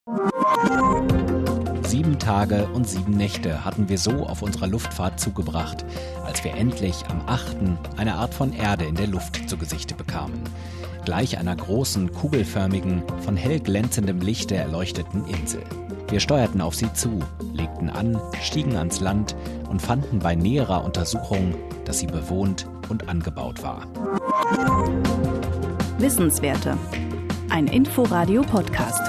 7 Tage und 7 Nächte hatten wir so auf unserer Luftfahrt zugebracht, als wir endlich am 8. eine Art von Erde in der Luft zu Gesichte bekamen. Gleich einer großen, kugelförmigen, von hell glänzendem Lichte erleuchteten Insel. Wir steuerten auf sie zu, legten an, stiegen ans Land und fanden bei näherer Untersuchung, dass sie bewohnt und angebaut war. Wissenswerte. Ein Inforadio-Podcast.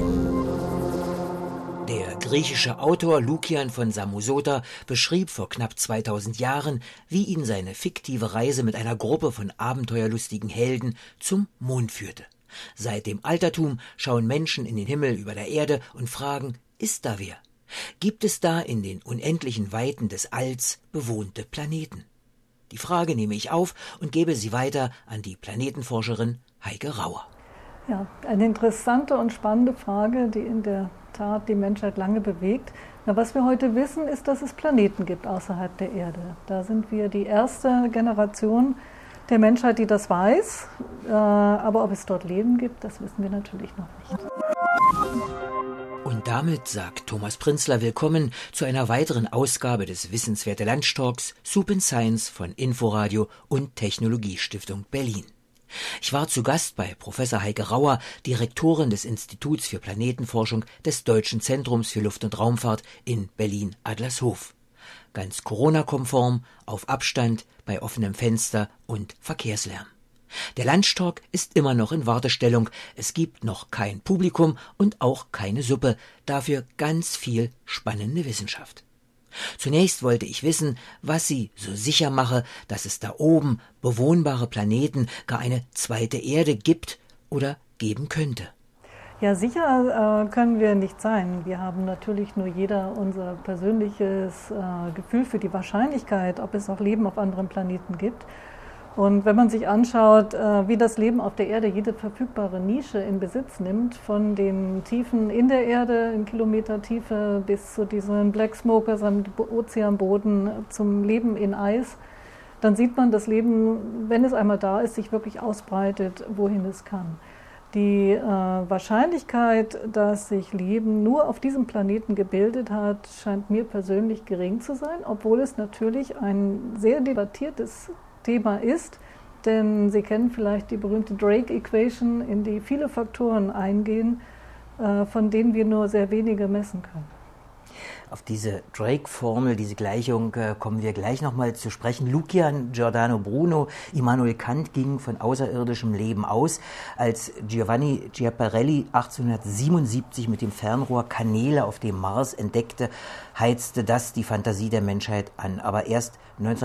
Der griechische Autor Lukian von Samosata beschrieb vor knapp 2000 Jahren, wie ihn seine fiktive Reise mit einer Gruppe von abenteuerlustigen Helden zum Mond führte. Seit dem Altertum schauen Menschen in den Himmel über der Erde und fragen, ist da wer? Gibt es da in den unendlichen Weiten des Alls bewohnte Planeten? Die Frage nehme ich auf und gebe sie weiter an die Planetenforscherin Heike Rauer. Ja, eine interessante und spannende Frage, die in der Tat die Menschheit lange bewegt. Na, was wir heute wissen, ist, dass es Planeten gibt außerhalb der Erde. Da sind wir die erste Generation der Menschheit, die das weiß. Aber ob es dort Leben gibt, das wissen wir natürlich noch nicht. Und damit sagt Thomas Prinzler willkommen zu einer weiteren Ausgabe des Wissenswerte Lunchtalks Soup and Science von Inforadio und Technologiestiftung Berlin. Ich war zu Gast bei Professor Heike Rauer, Direktorin des Instituts für Planetenforschung des Deutschen Zentrums für Luft- und Raumfahrt in Berlin-Adlershof. Ganz Corona-konform, auf Abstand, bei offenem Fenster und Verkehrslärm. Der Lunchtalk ist immer noch in Wartestellung. Es gibt noch kein Publikum und auch keine Suppe. Dafür ganz viel spannende Wissenschaft. Zunächst wollte ich wissen, was sie so sicher mache, dass es da oben bewohnbare Planeten, gar eine zweite Erde gibt oder geben könnte. Ja, sicher können wir nicht sein. Wir haben natürlich nur jeder unser persönliches Gefühl für die Wahrscheinlichkeit, ob es auch Leben auf anderen Planeten gibt. Und wenn man sich anschaut, wie das Leben auf der Erde jede verfügbare Nische in Besitz nimmt, von den Tiefen in der Erde in Kilometertiefe bis zu diesen Black Smokers am Ozeanboden zum Leben in Eis, dann sieht man, dass Leben, wenn es einmal da ist, sich wirklich ausbreitet, wohin es kann. Die Wahrscheinlichkeit, dass sich Leben nur auf diesem Planeten gebildet hat, scheint mir persönlich gering zu sein, obwohl es natürlich ein sehr debattiertes Thema ist, denn Sie kennen vielleicht die berühmte Drake-Equation, in die viele Faktoren eingehen, von denen wir nur sehr wenige messen können. Auf diese Drake-Formel, diese Gleichung, kommen wir gleich nochmal zu sprechen. Lukian, Giordano Bruno, Immanuel Kant gingen von außerirdischem Leben aus. Als Giovanni Schiaparelli 1877 mit dem Fernrohr Kanäle auf dem Mars entdeckte, heizte das die Fantasie der Menschheit an. Aber erst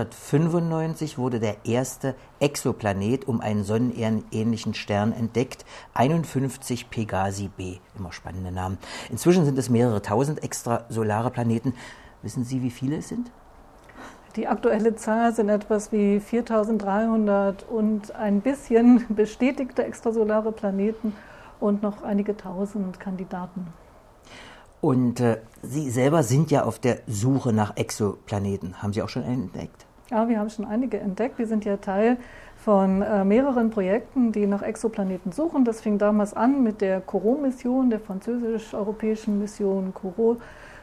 1995 wurde der erste Exoplanet um einen sonnenähnlichen Stern entdeckt, 51 Pegasi b, immer spannende Namen. Inzwischen sind es mehrere tausend extrasolare Planeten. Wissen Sie, wie viele es sind? Die aktuelle Zahl sind etwas wie 4.300 und ein bisschen bestätigte extrasolare Planeten und noch einige tausend Kandidaten. Und Sie selber sind ja auf der Suche nach Exoplaneten. Haben Sie auch schon einen entdeckt? Ja, wir haben schon einige entdeckt. Wir sind ja Teil von mehreren Projekten, die nach Exoplaneten suchen. Das fing damals an mit der COROT-Mission, der französisch-europäischen Mission COROT,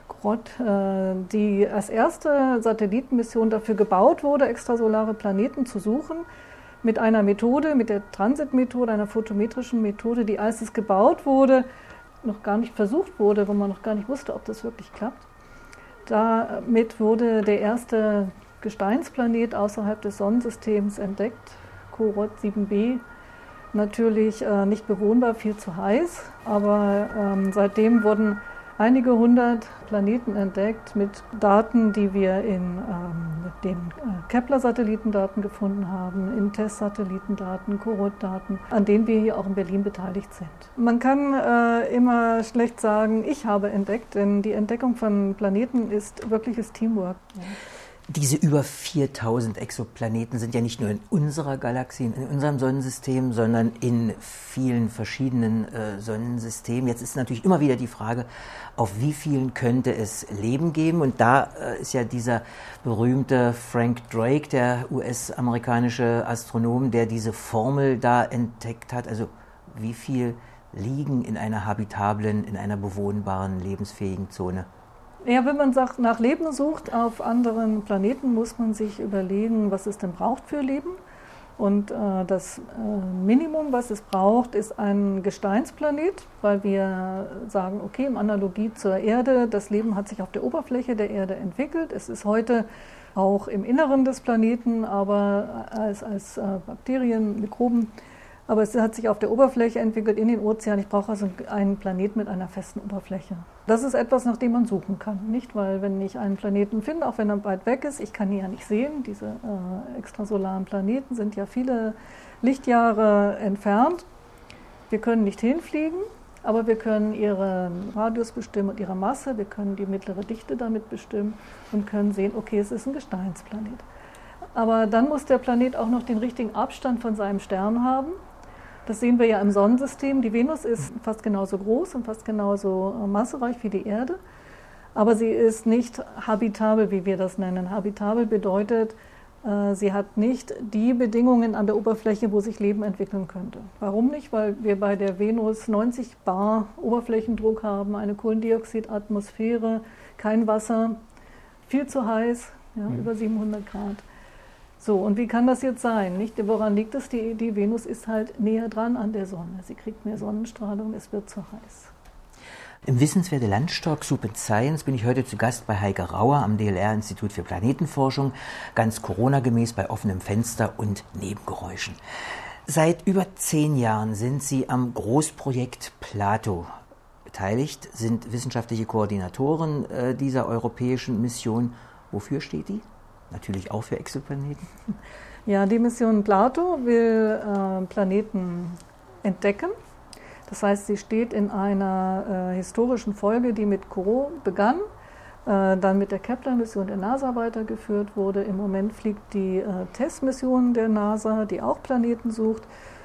die als erste Satellitenmission dafür gebaut wurde, extrasolare Planeten zu suchen. Mit einer Methode, mit der Transitmethode, einer photometrischen Methode, die, als es gebaut wurde, noch gar nicht versucht wurde, wo man noch gar nicht wusste, ob das wirklich klappt. Damit wurde der erste Gesteinsplanet außerhalb des Sonnensystems entdeckt, COROT 7b. Natürlich nicht bewohnbar, viel zu heiß, aber seitdem wurden einige hundert Planeten entdeckt mit Daten, die wir in den Kepler-Satellitendaten gefunden haben, in TESS-Satellitendaten, COROT-Daten, an denen wir hier auch in Berlin beteiligt sind. Man kann immer schlecht sagen, ich habe entdeckt, denn die Entdeckung von Planeten ist wirkliches Teamwork. Ja. Diese über 4000 Exoplaneten sind ja nicht nur in unserer Galaxie, in unserem Sonnensystem, sondern in vielen verschiedenen Sonnensystemen. Jetzt ist natürlich immer wieder die Frage, auf wie vielen könnte es Leben geben? Und da ist ja dieser berühmte Frank Drake, der US-amerikanische Astronom, der diese Formel da entdeckt hat. Also wie viel liegen in einer habitablen, in einer bewohnbaren, lebensfähigen Zone? Ja, wenn man nach Leben sucht auf anderen Planeten, muss man sich überlegen, was es denn braucht für Leben. Und das Minimum, was es braucht, ist ein Gesteinsplanet, weil wir sagen, okay, in Analogie zur Erde, das Leben hat sich auf der Oberfläche der Erde entwickelt. Es ist heute auch im Inneren des Planeten, aber als Bakterien, Mikroben. Aber es hat sich auf der Oberfläche entwickelt, in den Ozeanen. Ich brauche also einen Planet mit einer festen Oberfläche. Das ist etwas, nach dem man suchen kann. Nicht, weil wenn ich einen Planeten finde, auch wenn er weit weg ist, ich kann ihn ja nicht sehen. Diese extrasolaren Planeten sind ja viele Lichtjahre entfernt. Wir können nicht hinfliegen, aber wir können ihren Radius bestimmen und ihre Masse. Wir können die mittlere Dichte damit bestimmen und können sehen, okay, es ist ein Gesteinsplanet. Aber dann muss der Planet auch noch den richtigen Abstand von seinem Stern haben. Das sehen wir ja im Sonnensystem. Die Venus ist fast genauso groß und fast genauso massereich wie die Erde. Aber sie ist nicht habitabel, wie wir das nennen. Habitabel bedeutet, sie hat nicht die Bedingungen an der Oberfläche, wo sich Leben entwickeln könnte. Warum nicht? Weil wir bei der Venus 90 bar Oberflächendruck haben, eine Kohlendioxidatmosphäre, kein Wasser, viel zu heiß, ja, über 700 Grad. So, und wie kann das jetzt sein? Nicht? Woran liegt es? Die Venus ist halt näher dran an der Sonne. Sie kriegt mehr Sonnenstrahlung, es wird zu heiß. Im Wissenswerte Landstock Soup and Science bin ich heute zu Gast bei Heike Rauer am DLR-Institut für Planetenforschung, ganz Corona-gemäß bei offenem Fenster und Nebengeräuschen. Seit über 10 Jahren sind Sie am Großprojekt Plato beteiligt, sind wissenschaftliche Koordinatoren dieser europäischen Mission. Wofür steht die? Natürlich auch für Exoplaneten? Ja, die Mission Plato will Planeten entdecken. Das heißt, sie steht in einer historischen Folge, die mit Corot begann, dann mit der Kepler-Mission der NASA weitergeführt wurde. Im Moment fliegt die TESS-Mission der NASA, die auch Planeten sucht.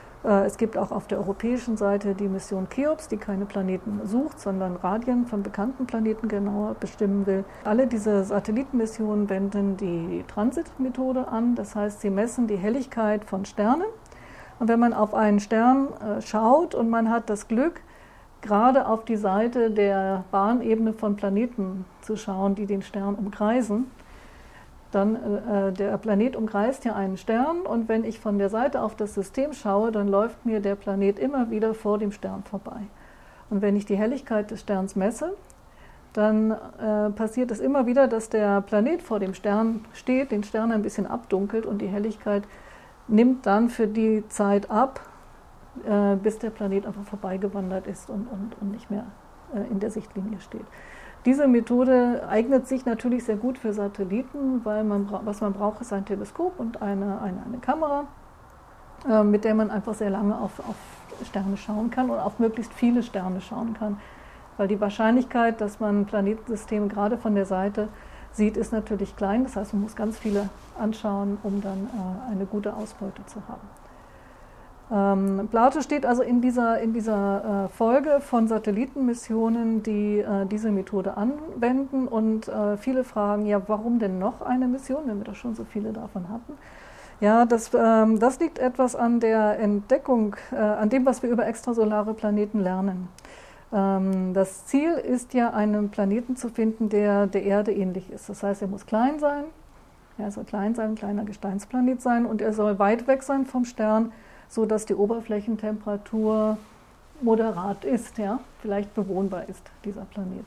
Es gibt auch auf der europäischen Seite die Mission Cheops, die keine Planeten sucht, sondern Radien von bekannten Planeten genauer bestimmen will. Alle diese Satellitenmissionen wenden die Transitmethode an, das heißt, sie messen die Helligkeit von Sternen. Und wenn man auf einen Stern schaut und man hat das Glück, gerade auf die Seite der Bahnebene von Planeten zu schauen, die den Stern umkreisen, dann der Planet umkreist ja einen Stern und wenn ich von der Seite auf das System schaue, dann läuft mir der Planet immer wieder vor dem Stern vorbei. Und wenn ich die Helligkeit des Sterns messe, dann passiert es immer wieder, dass der Planet vor dem Stern steht, den Stern ein bisschen abdunkelt und die Helligkeit nimmt dann für die Zeit ab, bis der Planet einfach vorbeigewandert ist und nicht mehr in der Sichtlinie steht. Diese Methode eignet sich natürlich sehr gut für Satelliten, weil was man braucht, ist ein Teleskop und eine Kamera, mit der man einfach sehr lange auf Sterne schauen kann und auf möglichst viele Sterne schauen kann. Weil die Wahrscheinlichkeit, dass man Planetensysteme gerade von der Seite sieht, ist natürlich klein. Das heißt, man muss ganz viele anschauen, um dann eine gute Ausbeute zu haben. Plato steht also in dieser Folge von Satellitenmissionen, die diese Methode anwenden und viele fragen, ja, warum denn noch eine Mission, wenn wir doch schon so viele davon hatten? Ja, das liegt etwas an der Entdeckung, an dem, was wir über extrasolare Planeten lernen. Das Ziel ist ja, einen Planeten zu finden, der der Erde ähnlich ist. Das heißt, er muss klein sein, er soll klein sein, ein kleiner Gesteinsplanet sein und er soll weit weg sein vom Stern, so dass die Oberflächentemperatur moderat ist, ja, vielleicht bewohnbar ist, dieser Planet.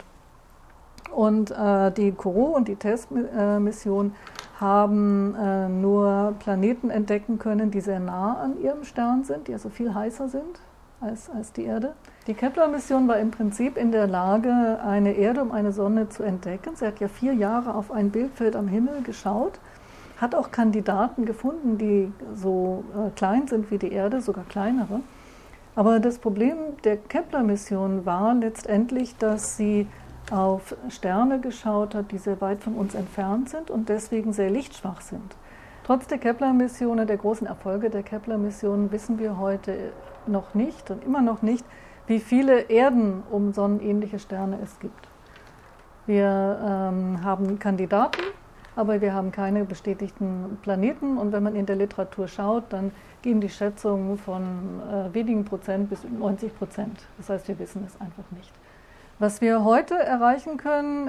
Und die Corot und die TESS-Mission haben nur Planeten entdecken können, die sehr nah an ihrem Stern sind, die also viel heißer sind als die Erde. Die Kepler-Mission war im Prinzip in der Lage, eine Erde um eine Sonne zu entdecken. Sie hat ja 4 Jahre auf ein Bildfeld am Himmel geschaut, hat auch Kandidaten gefunden, die so klein sind wie die Erde, sogar kleinere. Aber das Problem der Kepler-Mission war letztendlich, dass sie auf Sterne geschaut hat, die sehr weit von uns entfernt sind und deswegen sehr lichtschwach sind. Trotz der Kepler-Mission und der großen Erfolge der Kepler-Mission wissen wir heute noch nicht und immer noch nicht, wie viele Erden um sonnenähnliche Sterne es gibt. Wir haben Kandidaten, aber wir haben keine bestätigten Planeten. Und wenn man in der Literatur schaut, dann gehen die Schätzungen von wenigen Prozent bis 90%. Das heißt, wir wissen es einfach nicht. Was wir heute erreichen können,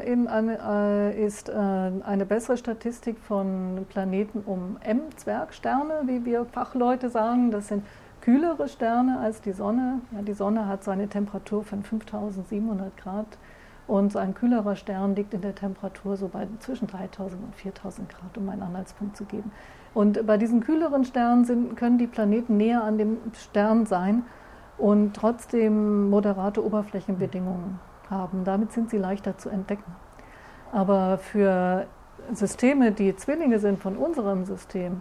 ist eine bessere Statistik von Planeten um M-Zwergsterne, wie wir Fachleute sagen. Das sind kühlere Sterne als die Sonne. Ja, die Sonne hat so eine Temperatur von 5700 Grad und so ein kühlerer Stern liegt in der Temperatur so bei zwischen 3000 und 4000 Grad, um einen Anhaltspunkt zu geben. Und bei diesen kühleren Sternen können die Planeten näher an dem Stern sein und trotzdem moderate Oberflächenbedingungen haben. Damit sind sie leichter zu entdecken. Aber für Systeme, die Zwillinge sind von unserem System,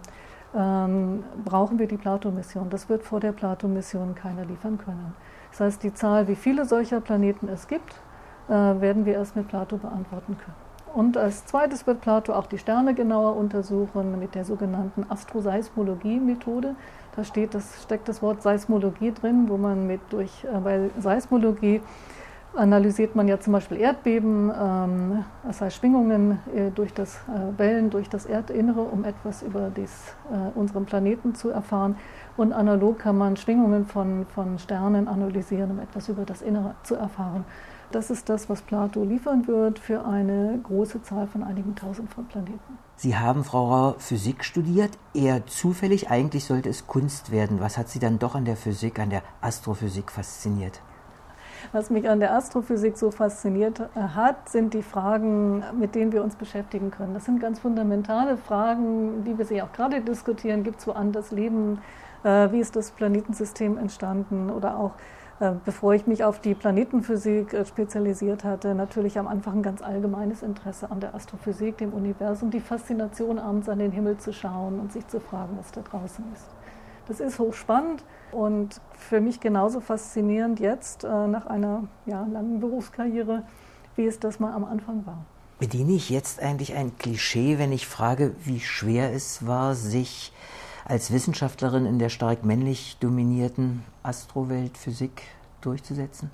brauchen wir die Plato-Mission. Das wird vor der Plato-Mission keiner liefern können. Das heißt, die Zahl, wie viele solcher Planeten es gibt, werden wir erst mit Plato beantworten können. Und als zweites wird Plato auch die Sterne genauer untersuchen mit der sogenannten Astroseismologie-Methode. Da steckt das Wort Seismologie drin, wo man bei Seismologie analysiert man ja zum Beispiel Erdbeben, das heißt Schwingungen durch das Wellen durch das Erdinnere, um etwas über unseren Planeten zu erfahren. Und analog kann man Schwingungen von Sternen analysieren, um etwas über das Innere zu erfahren. Das ist das, was Plato liefern wird für eine große Zahl von einigen tausend von Planeten. Sie haben, Frau Rauer, Physik studiert, eher zufällig. Eigentlich sollte es Kunst werden. Was hat Sie dann doch an der Physik, an der Astrophysik fasziniert? Was mich an der Astrophysik so fasziniert hat, sind die Fragen, mit denen wir uns beschäftigen können. Das sind ganz fundamentale Fragen, wie wir sie auch gerade diskutieren. Gibt es woanders Leben? Wie ist das Planetensystem entstanden? Oder auch, bevor ich mich auf die Planetenphysik spezialisiert hatte, natürlich am Anfang ein ganz allgemeines Interesse an der Astrophysik, dem Universum, die Faszination, abends an den Himmel zu schauen und sich zu fragen, was da draußen ist. Das ist hochspannend und für mich genauso faszinierend jetzt nach einer langen Berufskarriere, wie es das mal am Anfang war. Bediene ich jetzt eigentlich ein Klischee, wenn ich frage, wie schwer es war, sich als Wissenschaftlerin in der stark männlich dominierten Astrowelt Physik durchzusetzen?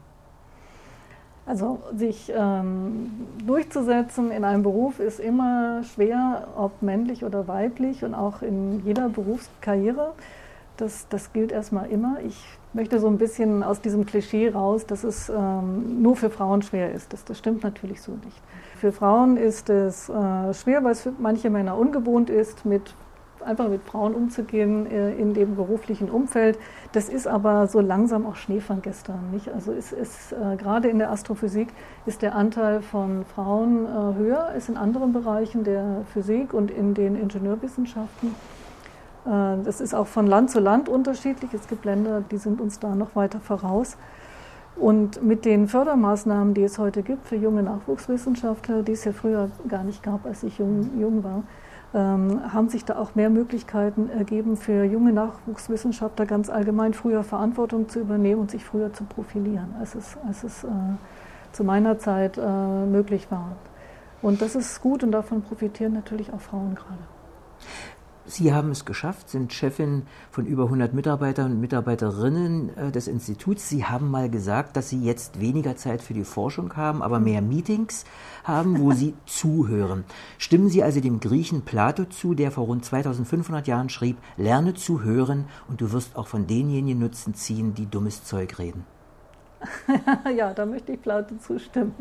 Also sich durchzusetzen in einem Beruf ist immer schwer, ob männlich oder weiblich und auch in jeder Berufskarriere. Das gilt erstmal immer. Ich möchte so ein bisschen aus diesem Klischee raus, dass es nur für Frauen schwer ist. Das stimmt natürlich so nicht. Für Frauen ist es schwer, weil es für manche Männer ungewohnt ist, einfach mit Frauen umzugehen in dem beruflichen Umfeld. Das ist aber so langsam auch Schnee von gestern, nicht? Also gerade in der Astrophysik ist der Anteil von Frauen höher als in anderen Bereichen der Physik und in den Ingenieurwissenschaften. Das ist auch von Land zu Land unterschiedlich. Es gibt Länder, die sind uns da noch weiter voraus. Und mit den Fördermaßnahmen, die es heute gibt für junge Nachwuchswissenschaftler, die es ja früher gar nicht gab, als ich jung war, haben sich da auch mehr Möglichkeiten ergeben für junge Nachwuchswissenschaftler ganz allgemein früher Verantwortung zu übernehmen und sich früher zu profilieren, als es zu meiner Zeit möglich war. Und das ist gut und davon profitieren natürlich auch Frauen gerade. Sie haben es geschafft, sind Chefin von über 100 Mitarbeitern und Mitarbeiterinnen des Instituts. Sie haben mal gesagt, dass Sie jetzt weniger Zeit für die Forschung haben, aber mehr Meetings haben, wo Sie zuhören. Stimmen Sie also dem Griechen Plato zu, der vor rund 2500 Jahren schrieb, lerne zu hören und du wirst auch von denjenigen Nutzen ziehen, die dummes Zeug reden? Ja, da möchte ich Plato zustimmen.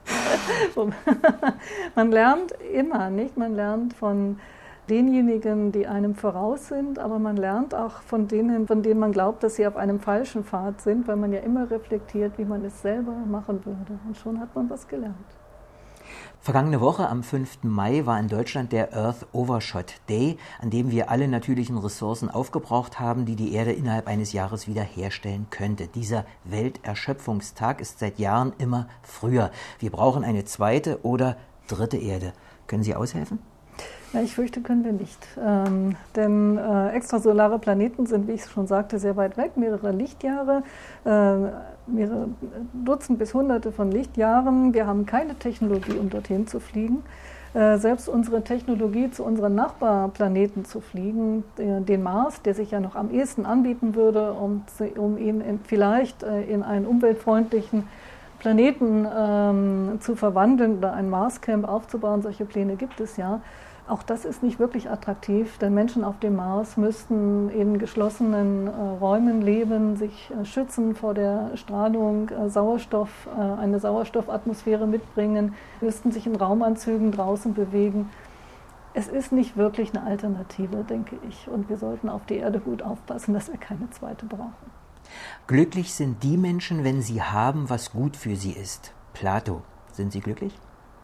Man lernt immer, nicht? Man lernt von denjenigen, die einem voraus sind, aber man lernt auch von denen man glaubt, dass sie auf einem falschen Pfad sind, weil man ja immer reflektiert, wie man es selber machen würde. Und schon hat man was gelernt. Vergangene Woche am 5. Mai war in Deutschland der Earth Overshot Day, an dem wir alle natürlichen Ressourcen aufgebraucht haben, die die Erde innerhalb eines Jahres wieder herstellen könnte. Dieser Welterschöpfungstag ist seit Jahren immer früher. Wir brauchen eine zweite oder dritte Erde. Können Sie aushelfen? Ja, ich fürchte, können wir nicht. Denn extrasolare Planeten sind, wie ich schon sagte, sehr weit weg, mehrere Lichtjahre, mehrere Dutzend bis Hunderte von Lichtjahren. Wir haben keine Technologie, um dorthin zu fliegen. Selbst unsere Technologie, zu unseren Nachbarplaneten zu fliegen, den Mars, der sich ja noch am ehesten anbieten würde, um ihn vielleicht in einen umweltfreundlichen Planeten zu verwandeln oder ein Marscamp aufzubauen, solche Pläne gibt es ja. Auch das ist nicht wirklich attraktiv, denn Menschen auf dem Mars müssten in geschlossenen Räumen leben, sich schützen vor der Strahlung, eine Sauerstoffatmosphäre mitbringen, müssten sich in Raumanzügen draußen bewegen. Es ist nicht wirklich eine Alternative, denke ich. Und wir sollten auf die Erde gut aufpassen, dass wir keine zweite brauchen. Glücklich sind die Menschen, wenn sie haben, was gut für sie ist. Plato, sind Sie glücklich?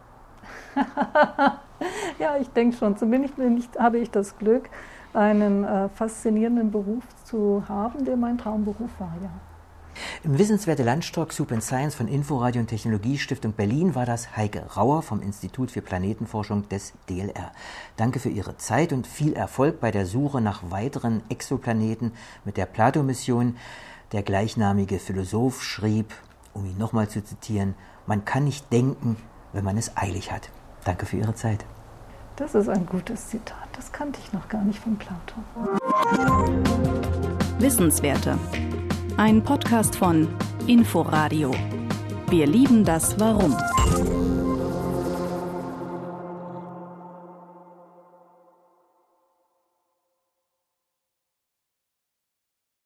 Ja, ich denke schon. Zumindest habe ich das Glück, einen faszinierenden Beruf zu haben, der mein Traumberuf war, ja. Im Wissenswerte Lunchtalk Soup and Science von Inforadio und Technologiestiftung Berlin war das Heike Rauer vom Institut für Planetenforschung des DLR. Danke für Ihre Zeit und viel Erfolg bei der Suche nach weiteren Exoplaneten mit der Plato-Mission. Der gleichnamige Philosoph schrieb, um ihn nochmal zu zitieren, man kann nicht denken, wenn man es eilig hat. Danke für Ihre Zeit. Das ist ein gutes Zitat. Das kannte ich noch gar nicht von Plato. Wissenswerte. Ein Podcast von Inforadio. Wir lieben das Warum.